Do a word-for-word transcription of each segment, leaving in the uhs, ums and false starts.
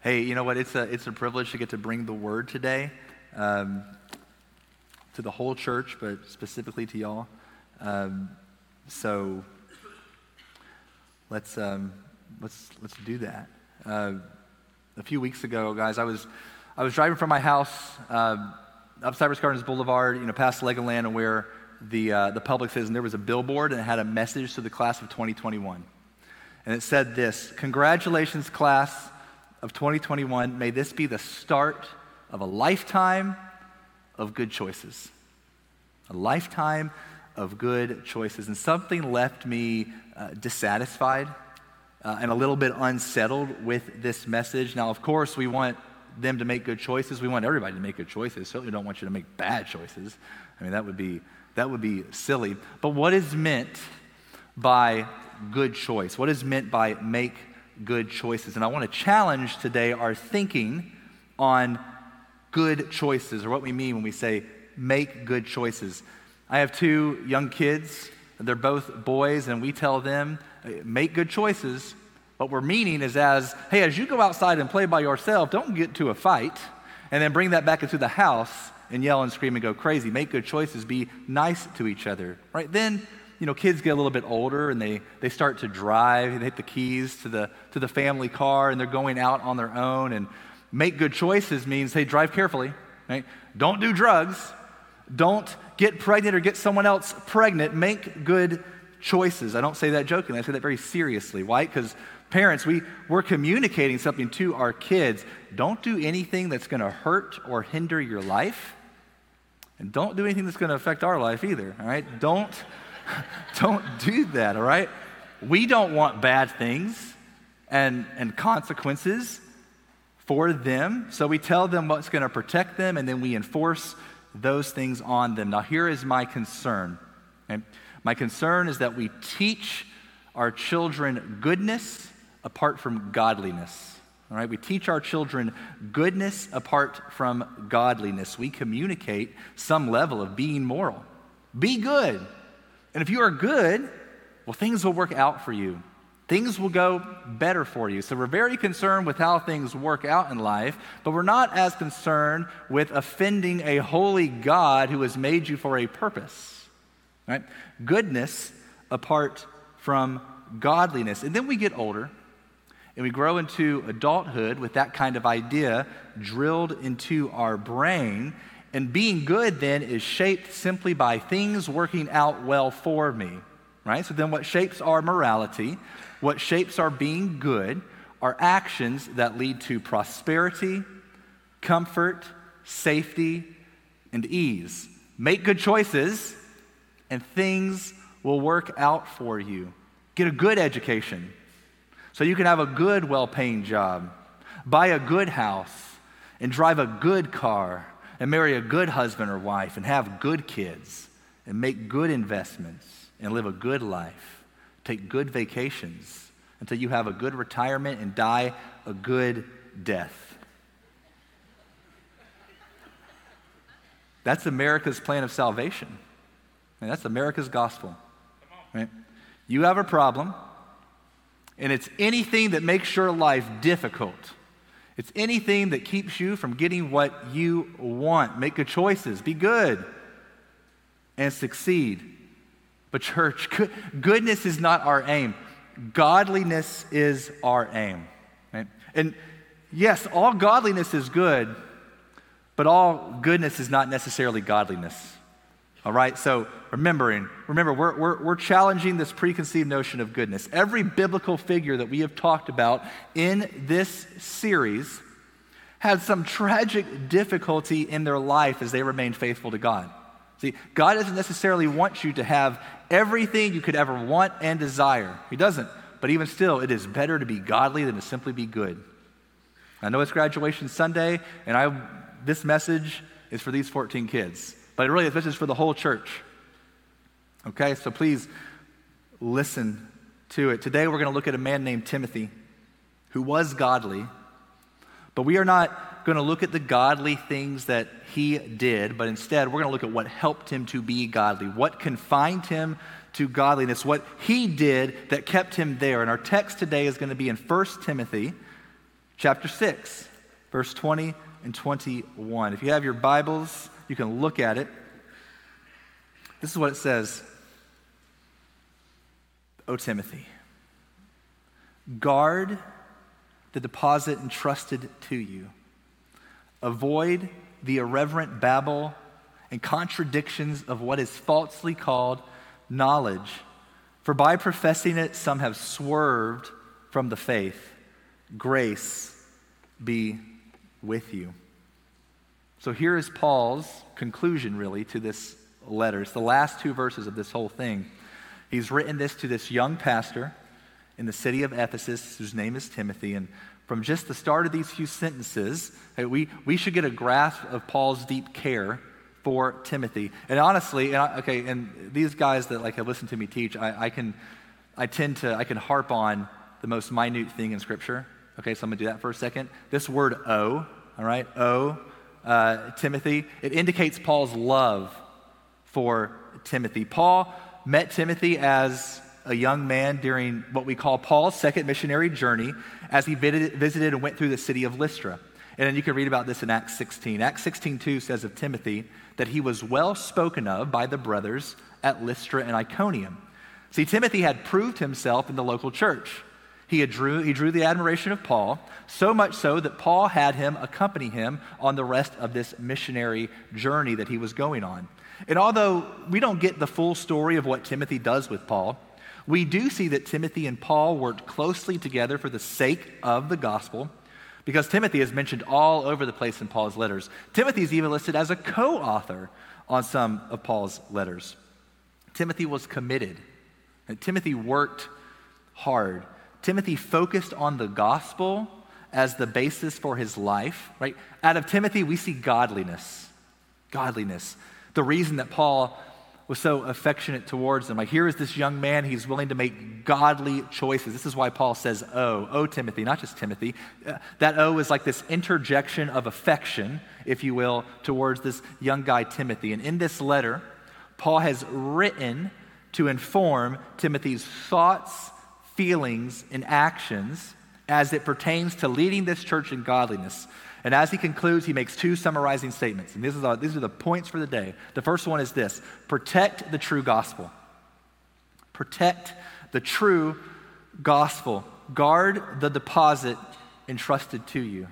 Hey, you know what? It's a it's a privilege to get to bring the word today um, to the whole church, but specifically to y'all. Um, so let's um, let's let's do that. Uh, a few weeks ago, guys, I was I was driving from my house uh, up Cypress Gardens Boulevard, you know, past Legoland, and where the uh, the Publix is, and there was a billboard, and it had a message to the class of twenty twenty-one, and it said this: "Congratulations, class of twenty twenty-one, may this be the start of a lifetime of good choices." A lifetime of good choices. And something left me uh, dissatisfied uh, and a little bit unsettled with this message. Now, of course, we want them to make good choices. We want everybody to make good choices. Certainly don't want you to make bad choices. I mean, that would be that would be silly. But what is meant by good choice? What is meant by make good choices? And I want to challenge today our thinking on good choices, or what we mean when we say make good choices. I have two young kids. They're both boys, and we tell them, make good choices. What we're meaning is as, hey, as you go outside and play by yourself, don't get to a fight, and then bring that back into the house and yell and scream and go crazy. Make good choices. Be nice to each other, right? Then, you know, kids get a little bit older and they, they start to drive. They hit the keys to the to the family car and they're going out on their own. And make good choices means, hey, drive carefully, right? Don't do drugs. Don't get pregnant or get someone else pregnant. Make good choices. I don't say that jokingly. I say that very seriously. Why? Because parents, we, we're communicating something to our kids. Don't do anything that's going to hurt or hinder your life. And don't do anything that's going to affect our life either, all right? Don't... Don't do that, all right? We don't want bad things and, and consequences for them, so we tell them what's going to protect them, and then we enforce those things on them. Now, here is my concern. Okay? My concern is that we teach our children goodness apart from godliness. All right? We teach our children goodness apart from godliness. We communicate some level of being moral. Be good. And if you are good, well, things will work out for you. Things will go better for you. So we're very concerned with how things work out in life, but we're not as concerned with offending a holy God who has made you for a purpose. Right? Goodness apart from godliness. And then we get older, and we grow into adulthood with that kind of idea drilled into our brain. And being good then is shaped simply by things working out well for me, right? So then what shapes our morality, what shapes our being good, are actions that lead to prosperity, comfort, safety, and ease. Make good choices, and things will work out for you. Get a good education so you can have a good, well-paying job, buy a good house, and drive a good car, and marry a good husband or wife, and have good kids, and make good investments, and live a good life. Take good vacations until you have a good retirement and die a good death. That's America's plan of salvation. And that's America's gospel. Right? You have a problem, and it's anything that makes your life difficult. It's anything that keeps you from getting what you want. Make good choices. Be good. And succeed. But church, good, goodness is not our aim. Godliness is our aim. Right? And yes, all godliness is good, but all goodness is not necessarily godliness. All right, so remembering, remember, we're, we're, we're challenging this preconceived notion of goodness. Every biblical figure that we have talked about in this series had some tragic difficulty in their life as they remained faithful to God. See, God doesn't necessarily want you to have everything you could ever want and desire. He doesn't. But even still, it is better to be godly than to simply be good. I know it's graduation Sunday, and I this message is for these fourteen kids. But really, this is for the whole church. Okay, so please listen to it. Today, we're going to look at a man named Timothy who was godly, but we are not going to look at the godly things that he did, but instead, we're going to look at what helped him to be godly, what confined him to godliness, what he did that kept him there. And our text today is going to be in First Timothy chapter six, verse twenty and twenty-one. If you have your Bibles, you can look at it. This is what it says. O Timothy, guard the deposit entrusted to you. Avoid the irreverent babble and contradictions of what is falsely called knowledge. For by professing it, some have swerved from the faith. Grace be with you. So here is Paul's conclusion, really, to this letter. It's the last two verses of this whole thing. He's written this to this young pastor in the city of Ephesus, whose name is Timothy. And from just the start of these few sentences, hey, we, we should get a grasp of Paul's deep care for Timothy. And honestly, and I, okay, and these guys that like have listened to me teach, I, I can, I tend to, I can harp on the most minute thing in Scripture. Okay, so I'm gonna do that for a second. This word "o," all right, "o," uh, Timothy, it indicates Paul's love for Timothy. Paul met Timothy as a young man during what we call Paul's second missionary journey as he visited and went through the city of Lystra. And then you can read about this in Acts sixteen. Acts sixteen two says of Timothy that he was well spoken of by the brothers at Lystra and Iconium. See, Timothy had proved himself in the local church. He, had drew, he drew the admiration of Paul, so much so that Paul had him accompany him on the rest of this missionary journey that he was going on. And although we don't get the full story of what Timothy does with Paul, we do see that Timothy and Paul worked closely together for the sake of the gospel, because Timothy is mentioned all over the place in Paul's letters. Timothy is even listed as a co-author on some of Paul's letters. Timothy was committed, and Timothy worked hard. Timothy focused on the gospel as the basis for his life, right? Out of Timothy, we see godliness. Godliness. The reason that Paul was so affectionate towards him. Like, here is this young man, he's willing to make godly choices. This is why Paul says, "O," "O Timothy," not just Timothy. Uh, that "O" is like this interjection of affection, if you will, towards this young guy, Timothy. And in this letter, Paul has written to inform Timothy's thoughts, feelings, and actions as it pertains to leading this church in godliness. And as he concludes, he makes two summarizing statements. And this is our, these are the points for the day. The first one is this: protect the true gospel. Protect the true gospel. Guard the deposit entrusted to you.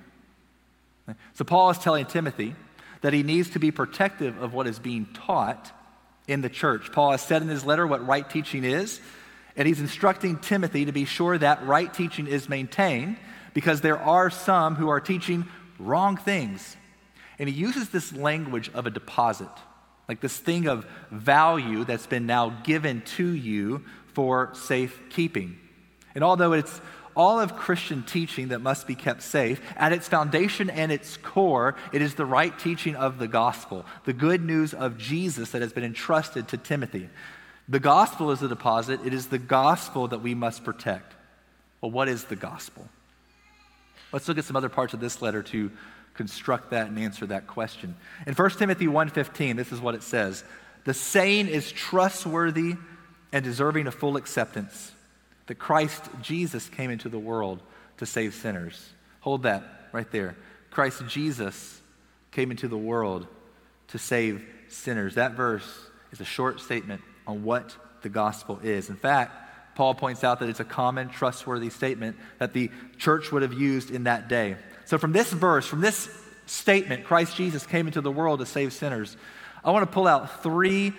So Paul is telling Timothy that he needs to be protective of what is being taught in the church. Paul has said in his letter what right teaching is, and he's instructing Timothy to be sure that right teaching is maintained, because there are some who are teaching wrong things. And he uses this language of a deposit, like this thing of value that's been now given to you for safekeeping. And although it's all of Christian teaching that must be kept safe, at its foundation and its core, it is the right teaching of the gospel, the good news of Jesus that has been entrusted to Timothy. The gospel is the deposit. It is the gospel that we must protect. Well, what is the gospel? Let's look at some other parts of this letter to construct that and answer that question. In First Timothy one fifteen, this is what it says: "The saying is trustworthy and deserving of full acceptance, that Christ Jesus came into the world to save sinners." Hold that right there. Christ Jesus came into the world to save sinners. That verse is a short statement on what the gospel is. In fact, Paul points out that it's a common, trustworthy statement that the church would have used in that day. So from this verse, from this statement, Christ Jesus came into the world to save sinners, I want to pull out three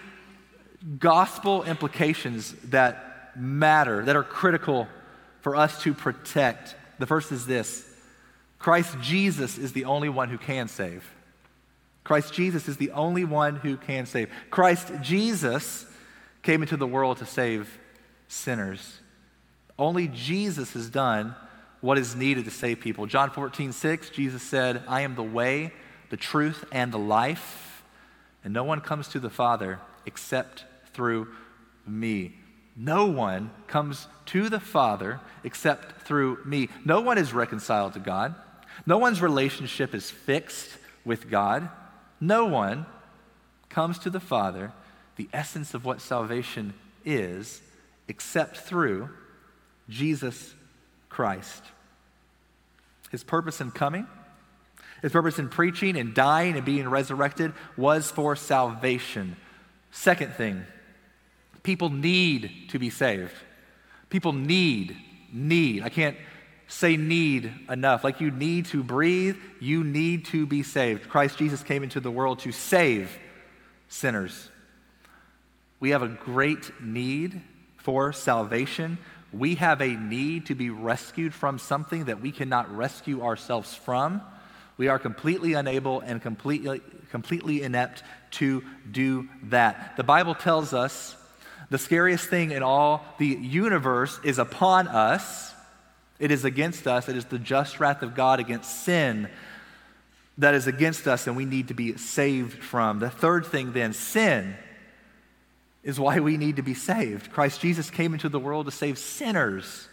gospel implications that matter, that are critical for us to protect. The first is this: Christ Jesus is the only one who can save. Christ Jesus is the only one who can save. Christ Jesus came into the world to save sinners. Only Jesus has done what is needed to save people. John fourteen six, Jesus said, "I am the way, the truth, and the life, and no one comes to the Father except through me." No one comes to the Father except through me. No one is reconciled to God. No one's relationship is fixed with God. No one comes to the Father, the essence of what salvation is, except through Jesus Christ. His purpose in coming, his purpose in preaching and dying and being resurrected was for salvation. Second thing, people need to be saved. People need, need. I can't say need enough. Like you need to breathe, you need to be saved. Christ Jesus came into the world to save sinners. We have a great need for salvation. We have a need to be rescued from something that we cannot rescue ourselves from. We are completely unable and completely, completely inept to do that. The Bible tells us the scariest thing in all the universe is upon us. It is against us. It is the just wrath of God against sin that is against us, and we need to be saved from. The third thing then, sin is why we need to be saved. Christ Jesus came into the world to save sinners.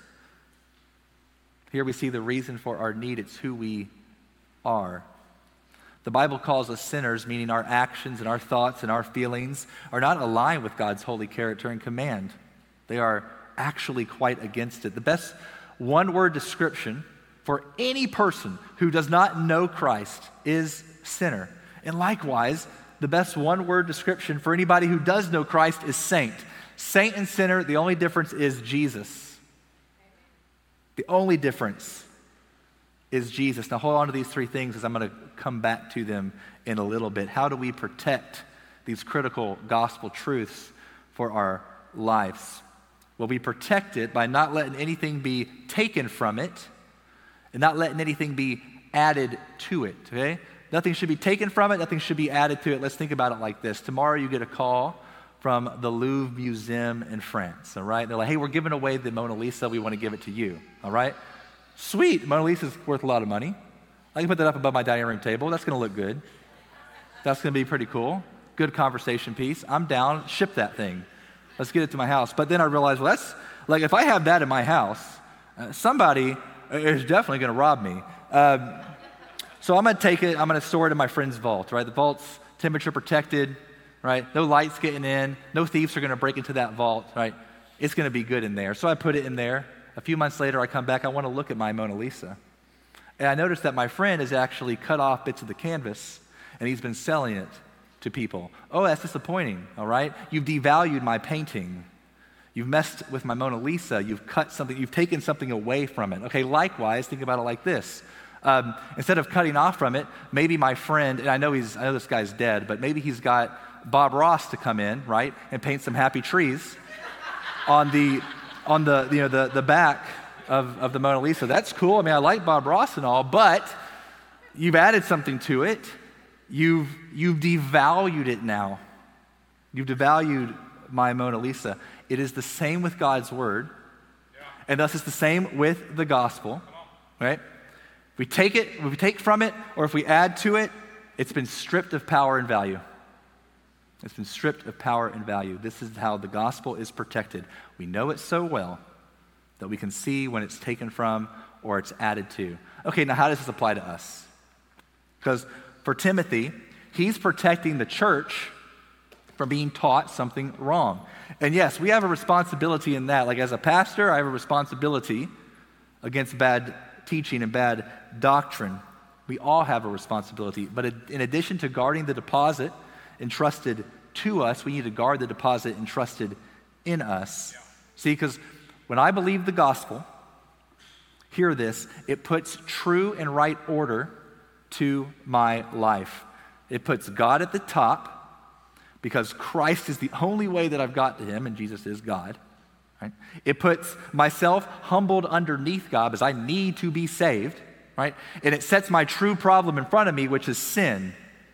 Here we see the reason for our need. It's who we are. The Bible calls us sinners, meaning our actions and our thoughts and our feelings are not aligned with God's holy character and command. They are actually quite against it. The best one-word description for any person who does not know Christ is sinner. And likewise, the best one-word description for anybody who does know Christ is saint. Saint and sinner, the only difference is Jesus. The only difference is Jesus. Now hold on to these three things as I'm going to come back to them in a little bit. How do we protect these critical gospel truths for our lives? Well, we protect it by not letting anything be taken from it and not letting anything be added to it, okay? Nothing should be taken from it, nothing should be added to it. Let's think about it like this. Tomorrow you get a call from the Louvre Museum in France, all right? They're like, hey, we're giving away the Mona Lisa. We want to give it to you, all right? Sweet, Mona Lisa's worth a lot of money. I can put that up above my dining room table. That's going to look good. That's going to be pretty cool. Good conversation piece. I'm down. Ship that thing. Let's get it to my house. But then I realized, well, that's, like, if I have that in my house, uh, somebody is definitely going to rob me. Um, so I'm going to take it. I'm going to store it in my friend's vault, right? The vault's temperature protected, right? No lights getting in. No thieves are going to break into that vault, right? It's going to be good in there. So I put it in there. A few months later, I come back. I want to look at my Mona Lisa. And I noticed that my friend has actually cut off bits of the canvas, and he's been selling it to people. Oh, that's disappointing, all right? You've devalued my painting. You've messed with my Mona Lisa. You've cut something. You've taken something away from it. Okay, likewise, think about it like this. Um, instead of cutting off from it, maybe my friend, and I know he's, I know this guy's dead, but maybe he's got Bob Ross to come in, right, and paint some happy trees on the, on the, you know, the, the back of, of the Mona Lisa. That's cool. I mean, I like Bob Ross and all, but you've added something to it. You've, you've devalued it now. You've devalued my Mona Lisa. It is the same with God's word, yeah. And thus it's the same with the gospel, right? If we take it, if we take from it, or if we add to it, it's been stripped of power and value. It's been stripped of power and value. This is how the gospel is protected. We know it so well that we can see when it's taken from or it's added to. Okay, now how does this apply to us? Because for Timothy, he's protecting the church from being taught something wrong. And yes, we have a responsibility in that. Like as a pastor, I have a responsibility against bad teaching and bad doctrine. We all have a responsibility. But in addition to guarding the deposit entrusted to us, we need to guard the deposit entrusted in us. Yeah. See, because when I believe the gospel, hear this, it puts true and right order to my life. It puts God at the top because Christ is the only way that I've got to him, and Jesus is God. Right? It puts myself humbled underneath God because I need to be saved, right? And it sets my true problem in front of me, which is sin.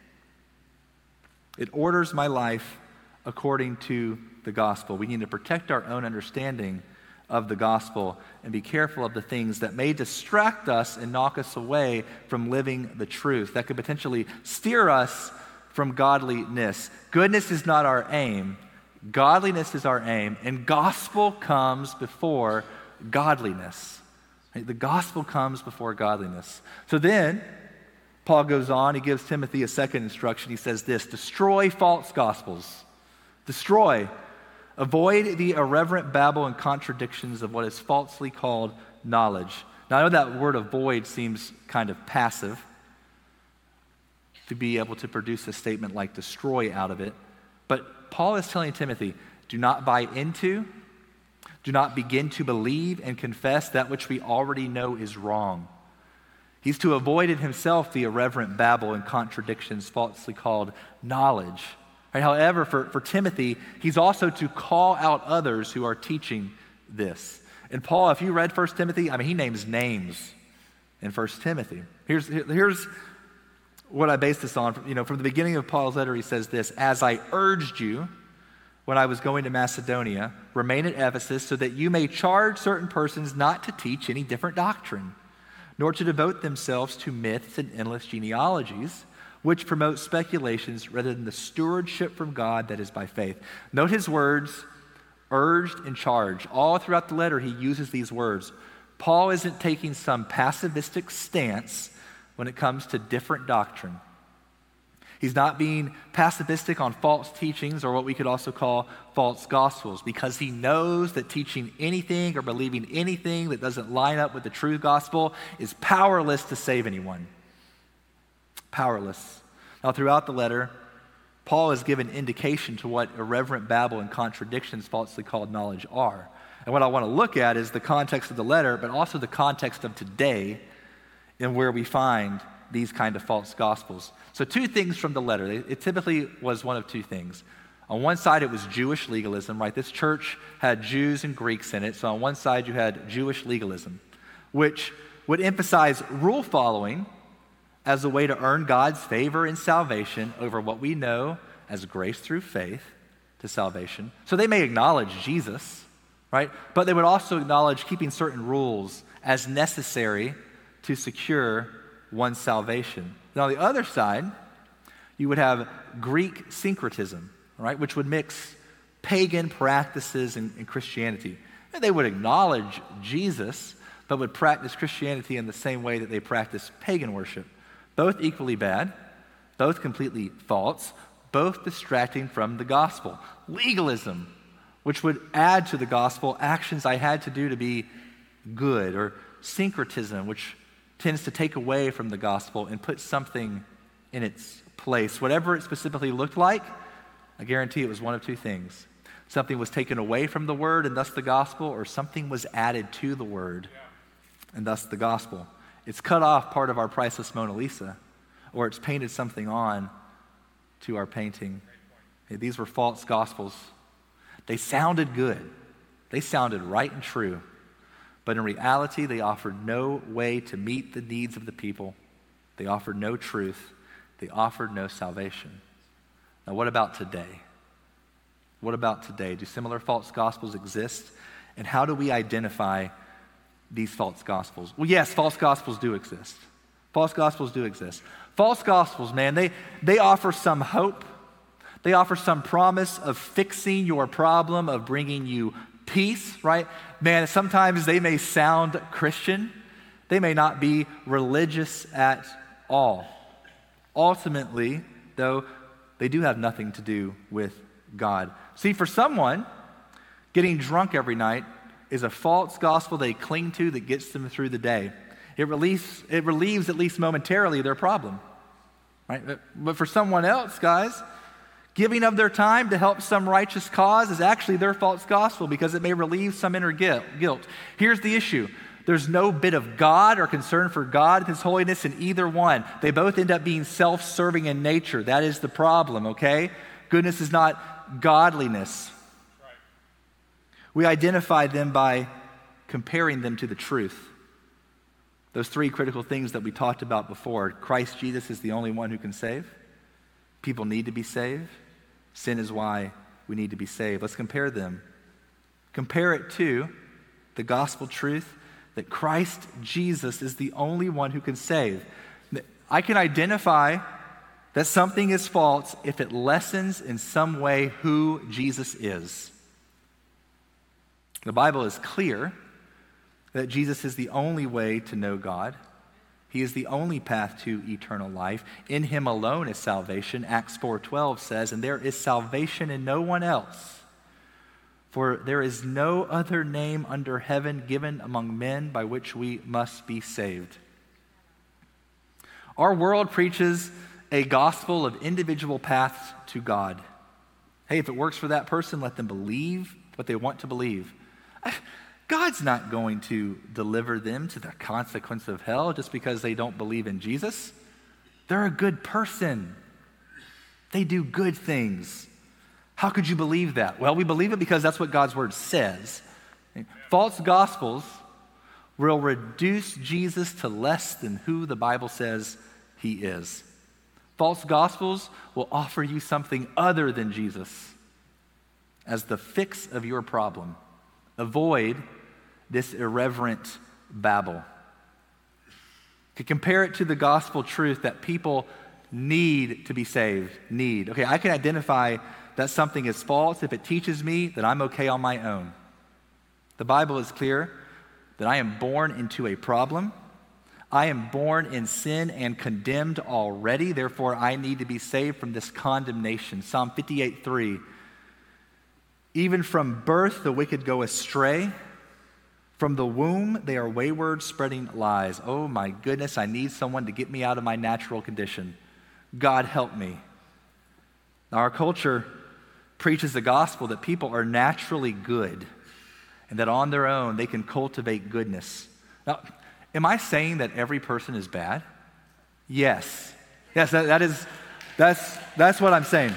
It orders my life according to the gospel. We need to protect our own understanding of the gospel and be careful of the things that may distract us and knock us away from living the truth, that could potentially steer us from godliness. Goodness is not our aim. Godliness is our aim, and gospel comes before godliness. Right? The gospel comes before godliness. So then, Paul goes on, he gives Timothy a second instruction. He says this, destroy false gospels. Destroy. Avoid the irreverent babble and contradictions of what is falsely called knowledge. Now, I know that word avoid seems kind of passive to be able to produce a statement like destroy out of it, but Paul is telling Timothy, do not buy into, do not begin to believe and confess that which we already know is wrong. He's to avoid in himself the irreverent babble and contradictions falsely called knowledge. Right? However, for, for Timothy, he's also to call out others who are teaching this. And Paul, if you read First Timothy, I mean, he names names in First Timothy. Here's, here's what I base this on. You know, from the beginning of Paul's letter, he says this, as I urged you when I was going to Macedonia, remain at Ephesus so that you may charge certain persons not to teach any different doctrine, nor to devote themselves to myths and endless genealogies, which promote speculations rather than the stewardship from God that is by faith. Note his words, urged and charged. All throughout the letter, he uses these words. Paul isn't taking some passivistic stance when it comes to different doctrine. He's not being passivistic on false teachings or what we could also call false gospels, because he knows that teaching anything or believing anything that doesn't line up with the true gospel is powerless to save anyone. Powerless. Now, throughout the letter, Paul has given indication to what irreverent babble and contradictions falsely called knowledge are. And what I want to look at is the context of the letter, but also the context of today and where we find these kind of false gospels. So two things from the letter. It typically was one of two things. On one side, it was Jewish legalism, right? This church had Jews and Greeks in it. So on one side, you had Jewish legalism, which would emphasize rule following as a way to earn God's favor and salvation over what we know as grace through faith to salvation. So they may acknowledge Jesus, right? But they would also acknowledge keeping certain rules as necessary to secure one's salvation. Now, on the other side, you would have Greek syncretism, right, which would mix pagan practices and, and Christianity. And they would acknowledge Jesus, but would practice Christianity in the same way that they practice pagan worship. Both equally bad, both completely false, both distracting from the gospel. Legalism, which would add to the gospel actions I had to do to be good, or syncretism, which tends to take away from the gospel and put something in its place. Whatever it specifically looked like, I guarantee it was one of two things. Something was taken away from the word and thus the gospel, or something was added to the word and thus the gospel. It's cut off part of our priceless Mona Lisa, or it's painted something on to our painting. Hey, these were false gospels. They sounded good. They sounded right and true. But in reality, they offered no way to meet the needs of the people. They offered no truth. They offered no salvation. Now, what about today? What about today? Do similar false gospels exist? And how do we identify these false gospels? Well, yes, false gospels do exist. False gospels do exist. False gospels, man, they, they offer some hope. They offer some promise of fixing your problem, of bringing you peace, right? Man, sometimes they may sound Christian. They may not be religious at all. Ultimately, though, they do have nothing to do with God. See, for someone, getting drunk every night is a false gospel they cling to that gets them through the day. It relieves, it relieves, at least momentarily, their problem, right? But for someone else, guys, giving of their time to help some righteous cause is actually their false gospel because it may relieve some inner guilt. Here's the issue. There's no bit of God or concern for God and His holiness in either one. They both end up being self-serving in nature. That is the problem, okay? Goodness is not godliness. Right. We identify them by comparing them to the truth. Those three critical things that we talked about before. Christ Jesus is the only one who can save. People need to be saved. Sin is why we need to be saved. Let's compare them. Compare it to the gospel truth that Christ Jesus is the only one who can save. I can identify that something is false if it lessens in some way who Jesus is. The Bible is clear that Jesus is the only way to know God. He is the only path to eternal life. In Him alone is salvation. Acts four twelve says, and there is salvation in no one else. For there is no other name under heaven given among men by which we must be saved. Our world preaches a gospel of individual paths to God. Hey, if it works for that person, let them believe what they want to believe. God's not going to deliver them to the consequence of hell just because they don't believe in Jesus. They're a good person. They do good things. How could you believe that? Well, we believe it because that's what God's word says. False gospels will reduce Jesus to less than who the Bible says he is. False gospels will offer you something other than Jesus as the fix of your problem. Avoid this irreverent babble. To compare it to the gospel truth that people need to be saved. Need. Okay, I can identify that something is false if it teaches me that I'm okay on my own. The Bible is clear that I am born into a problem. I am born in sin and condemned already. Therefore, I need to be saved from this condemnation. Psalm fifty-eight three. Even from birth, the wicked go astray. From the womb, they are wayward, spreading lies. Oh my goodness, I need someone to get me out of my natural condition. God help me. Now, our culture preaches the gospel that people are naturally good and that on their own they can cultivate goodness. Now, am I saying that every person is bad? Yes. Yes, that, that is, that's, that's what I'm saying.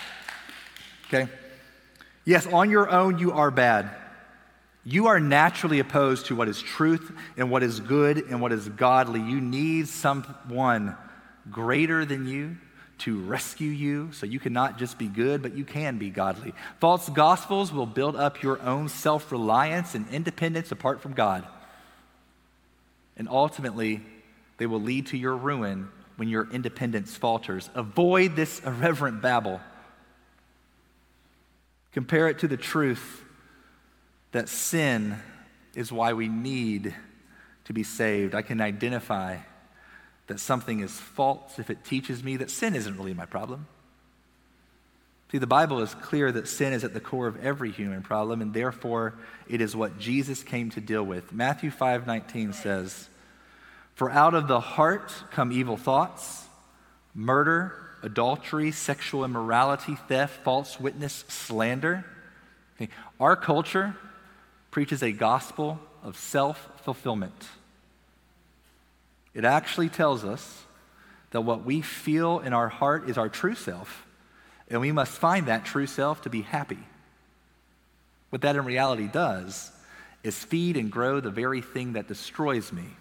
Okay? Yes, on your own you are bad. You are naturally opposed to what is truth and what is good and what is godly. You need someone greater than you to rescue you, so you cannot just be good, but you can be godly. False gospels will build up your own self-reliance and independence apart from God. And ultimately, they will lead to your ruin when your independence falters. Avoid this irreverent babble. Compare it to the truth that sin is why we need to be saved. I can identify that something is false if it teaches me that sin isn't really my problem. See, the Bible is clear that sin is at the core of every human problem, and therefore it is what Jesus came to deal with. Matthew five nineteen says, "For out of the heart come evil thoughts, murder, adultery, sexual immorality, theft, false witness, slander." Okay. Our culture preaches a gospel of self-fulfillment. It actually tells us that what we feel in our heart is our true self, and we must find that true self to be happy. What that in reality does is feed and grow the very thing that destroys me.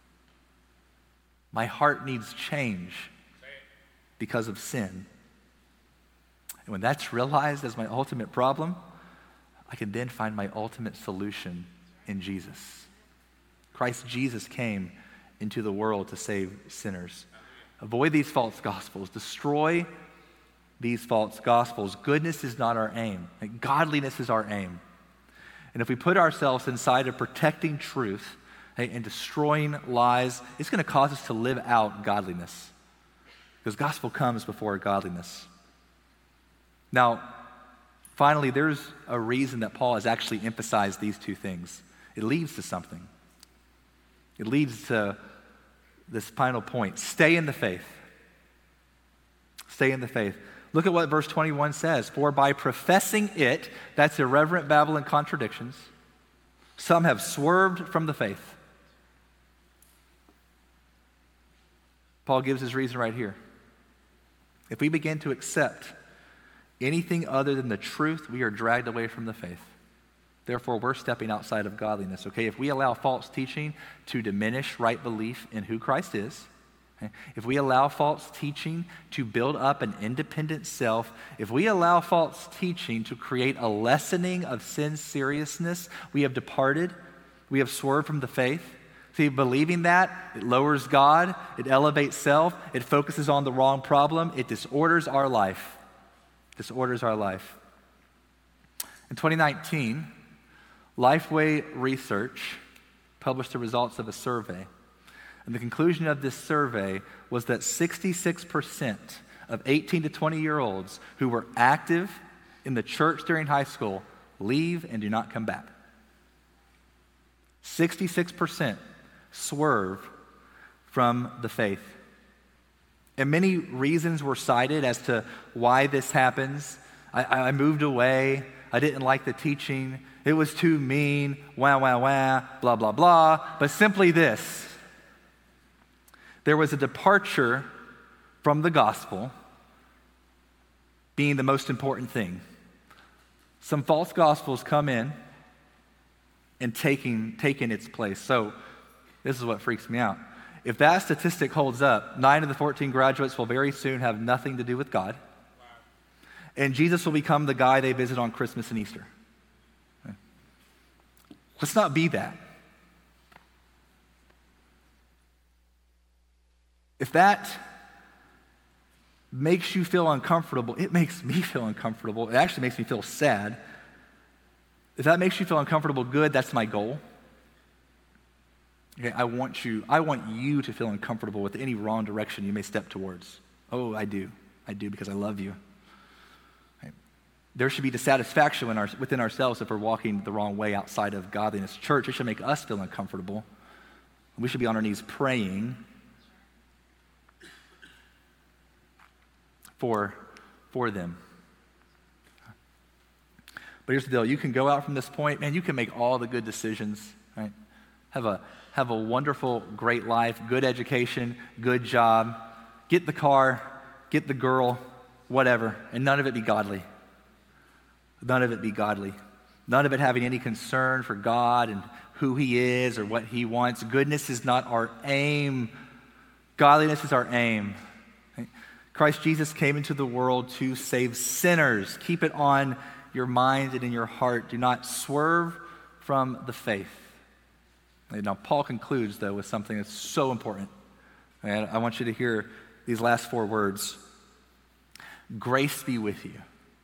My heart needs change because of sin. And when that's realized as my ultimate problem, I can then find my ultimate solution in Jesus. Christ Jesus came into the world to save sinners. Avoid these false gospels. Destroy these false gospels. Goodness is not our aim. Godliness is our aim. And if we put ourselves inside of protecting truth and destroying lies, it's going to cause us to live out godliness. Because gospel comes before godliness. Now, finally, there's a reason that Paul has actually emphasized these two things. It leads to something. It leads to this final point. Stay in the faith. Stay in the faith. Look at what verse twenty-one says. "For by professing it," that's irreverent babble and contradictions, "some have swerved from the faith." Paul gives his reason right here. If we begin to accept anything other than the truth, we are dragged away from the faith. Therefore, we're stepping outside of godliness, okay? If we allow false teaching to diminish right belief in who Christ is, okay? If we allow false teaching to build up an independent self, if we allow false teaching to create a lessening of sin's seriousness, we have departed, we have swerved from the faith. See, believing that, it lowers God, it elevates self, it focuses on the wrong problem, it disorders our life. Disorders our life. In twenty nineteen, Lifeway Research published the results of a survey. And the conclusion of this survey was that sixty-six percent of eighteen to twenty-year-olds who were active in the church during high school leave and do not come back. sixty-six percent swerve from the faith. And many reasons were cited as to why this happens. I, I moved away. I didn't like the teaching. It was too mean. Wah, wah, wah, blah, blah, blah. But simply this: there was a departure from the gospel being the most important thing. Some false gospels come in and taking, taking its place. So this is what freaks me out. If that statistic holds up, nine of the fourteen graduates will very soon have nothing to do with God. And Jesus will become the guy they visit on Christmas and Easter. Let's not be that. If that makes you feel uncomfortable, it makes me feel uncomfortable. It actually makes me feel sad. If that makes you feel uncomfortable, good, that's my goal. Okay, I want you, I want you to feel uncomfortable with any wrong direction you may step towards. Oh, I do. I do because I love you. Okay. There should be dissatisfaction in our, within ourselves if we're walking the wrong way outside of godliness. Church, it should make us feel uncomfortable. We should be on our knees praying for, for them. But here's the deal. You can go out from this point, man, you can make all the good decisions, right? Have a, have a wonderful, great life, good education, good job, get the car, get the girl, whatever, and none of it be godly. None of it be godly. None of it having any concern for God and who he is or what he wants. Goodness is not our aim. Godliness is our aim. Christ Jesus came into the world to save sinners. Keep it on your mind and in your heart. Do not swerve from the faith. Now, Paul concludes, though, with something that's so important. And I want you to hear these last four words. Grace be with you.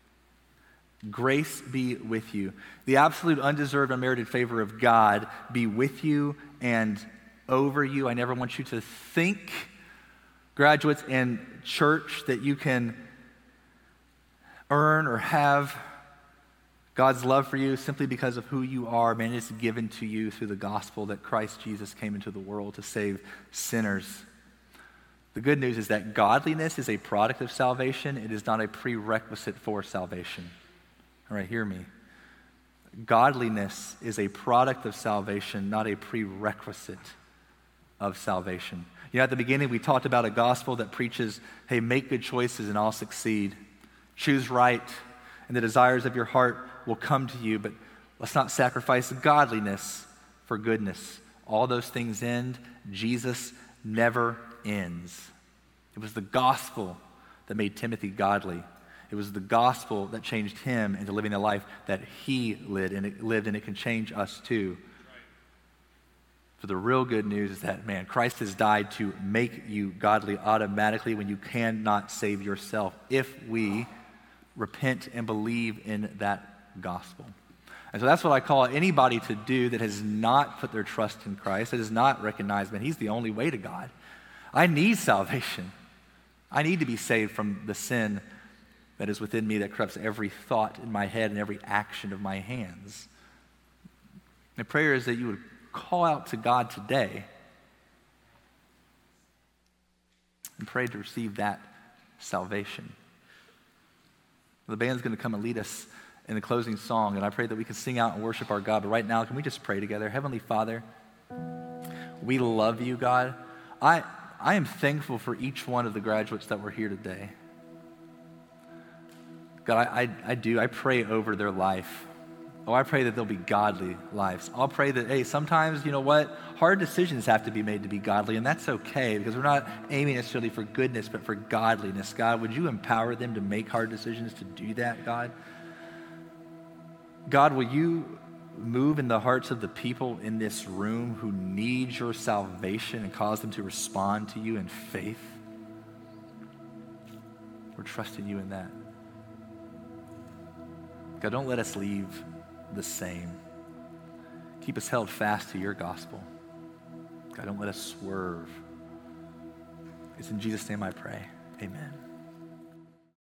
Grace be with you. The absolute undeserved, unmerited favor of God be with you and over you. I never want you to think, graduates and church, that you can earn or have God's love for you simply because of who you are. Man, it's given to you through the gospel that Christ Jesus came into the world to save sinners. The good news is that godliness is a product of salvation. It is not a prerequisite for salvation. All right, hear me. Godliness is a product of salvation, not a prerequisite of salvation. You know, at the beginning, we talked about a gospel that preaches, hey, make good choices and I'll succeed. Choose right, and the desires of your heart will come to you, but let's not sacrifice godliness for goodness. All those things end. Jesus never ends. It was the gospel that made Timothy godly. It was the gospel that changed him into living a life that he lived, and it lived, and it can change us too. For the real good news is that, man, Christ has died to make you godly automatically when you cannot save yourself, if we repent and believe in that gospel. And so that's what I call anybody to do that has not put their trust in Christ, that has not recognized that he's the only way to God. I need salvation. I need to be saved from the sin that is within me that corrupts every thought in my head and every action of my hands. My prayer is that you would call out to God today and pray to receive that salvation. The band's going to come and lead us in the closing song, and I pray that we can sing out and worship our God. But right now, can we just pray together? Heavenly Father, we love you, God. I, I am thankful for each one of the graduates that were here today. God, I, I, I do. I pray over their life. Oh, I pray that they'll be godly lives. I'll pray that, hey, sometimes, you know what? Hard decisions have to be made to be godly, and that's okay because we're not aiming necessarily for goodness, but for godliness. God, would you empower them to make hard decisions to do that, God? God, will you move in the hearts of the people in this room who need your salvation and cause them to respond to you in faith? We're trusting you in that. God, don't let us leave the same. Keep us held fast to your gospel. God, don't let us swerve. It's in Jesus' name I pray. Amen.